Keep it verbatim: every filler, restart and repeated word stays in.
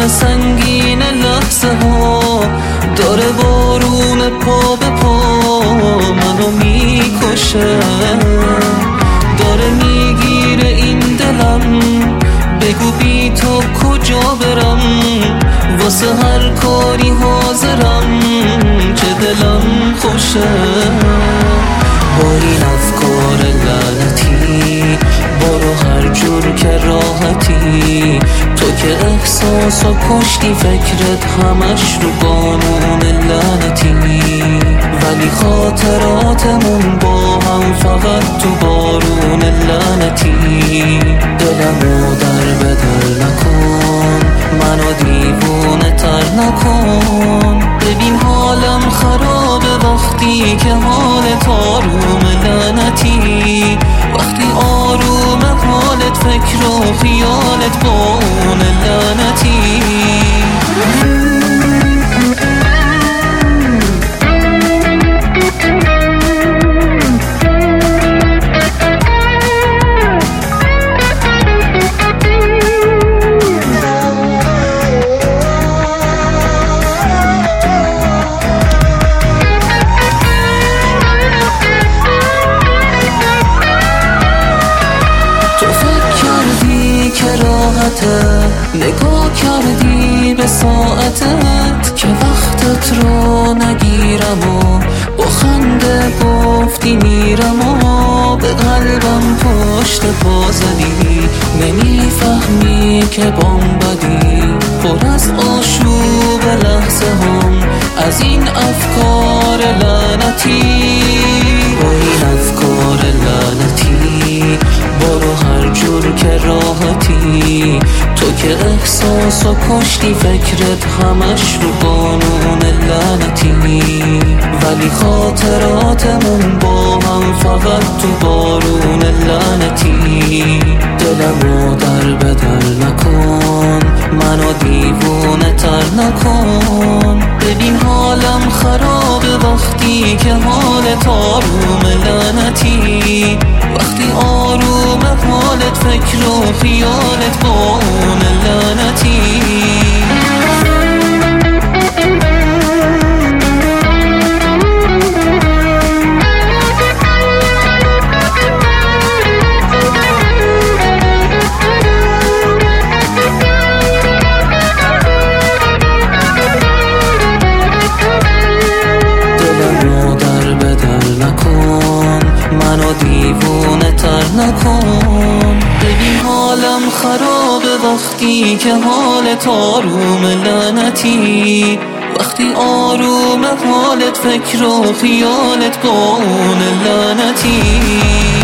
من سنگین لحظه ها داره بارون پا به پا منو میکشه، داره میگیره این دلم، بگو بی تو کجا برم، واسه هر کاری حاضرم که دلم خوشه. با این افکار لعنتی برو هر جور که راحتی، تو که احساس و کشتی فکرت همش رو قانون لعنتی، ولی خاطراتمون با هم فقط تو بارون لعنتی. دلمو در بدل نکن، منو دیوونه تر نکن، ببین حالم خرابه وقتی که حالت آروم لعنتی، وقتی آروم حالت فکر و خیالت با اون لعنتی. نگاه کردی به ساعتت که وقتت رو نگیرم و با خنده گفتی میرم و به قلبم پشت پا زدی، نمیفهمی که بام بدی پر از آشوب لحظه هم از این افکار لعنتی. با این افکار لعنتی برو هر جور که راحتی، تو که احساس و کشتی فکرت همش رو قانون لعنتی، ولی خاطراتمون با هم فقط تو بارون لعنتی. دلمو در بدل نکن، منو دیوونه تر نکن، ببین حالم خرابه وقتی که حالت آروم لعنتی، وقتی آروم حالت فکر و خیالت با اون لعنتی. منو دیوونه تر نکن، ببین حالم خرابه وقتی که حالت آروم لعنتی، وقتی آروم حالت فکر و خیالت با اون لعنتی.